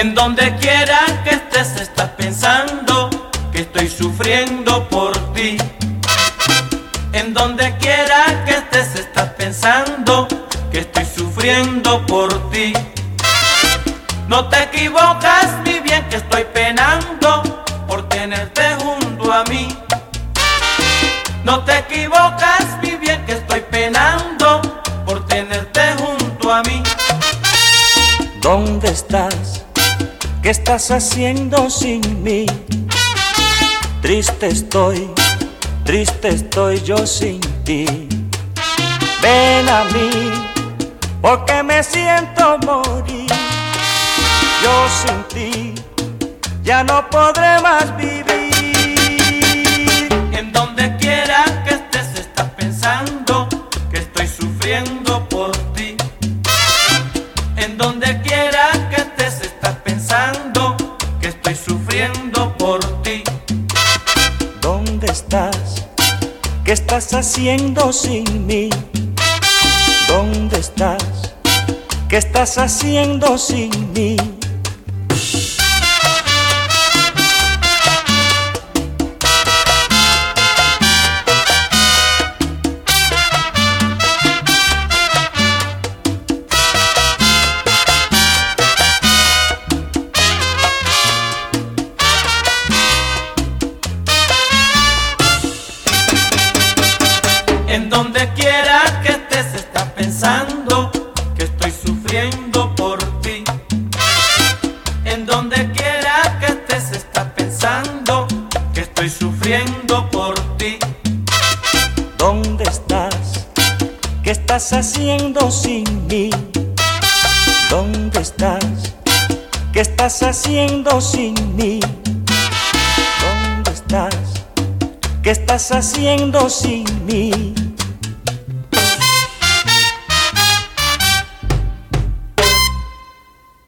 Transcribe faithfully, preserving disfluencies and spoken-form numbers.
En donde quiera que estés estás pensando que estoy sufriendo por ti. En donde quiera que estés estás pensando que estoy sufriendo por ti. No te equivocas, mi bien, que estoy penando por tenerte junto a mí. No te equivocas, mi bien, que estoy penando por tenerte junto a mí. ¿Dónde estás? ¿Qué estás haciendo sin mí? Triste estoy, triste estoy yo sin ti. Ven a mí, porque me siento morir. Yo sin ti ya no podré más vivir. En donde quiera que estés estás pensando que estoy sufriendo por ti. En donde quiera que estés estás pensando que estoy sufriendo por ti. ¿Dónde estás? ¿Qué estás haciendo sin mí? ¿Dónde estás? ¿Qué estás haciendo sin mí? En donde quiera que estés estás pensando que estoy sufriendo por ti. En donde quiera que estés estás pensando que estoy sufriendo por ti. ¿Dónde estás? ¿Qué estás haciendo sin mí? ¿Dónde estás? ¿Qué estás haciendo sin mí? ¿Dónde estás? ¿Qué estás haciendo sin mí?